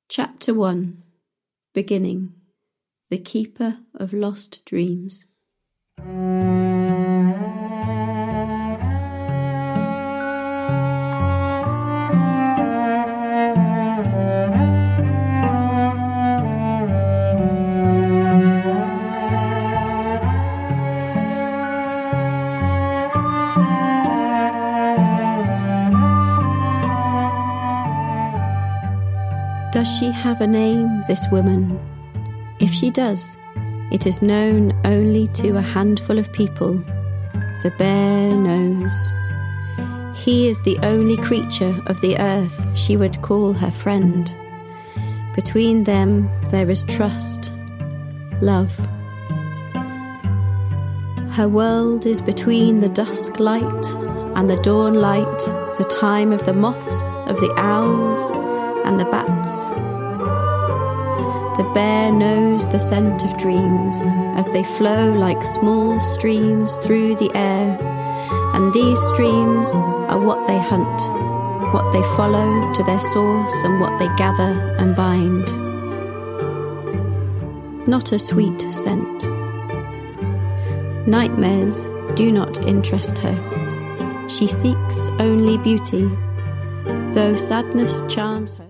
Chapter 1. Beginning. The Keeper of Lost Dreams. Does she have a name, this woman? If she does, it is known only to a handful of people. The bear knows. He is the only creature of the earth she would call her friend. Between them there is trust, love. Her world is between the dusk light and the dawn light, the time of the moths, of the owls, and the bats. The bear knows the scent of dreams as they flow like small streams through the air, and these streams are what they hunt, what they follow to their source, and what they gather and bind. Not a sweet scent. Nightmares do not interest her. She seeks only beauty, though sadness charms her.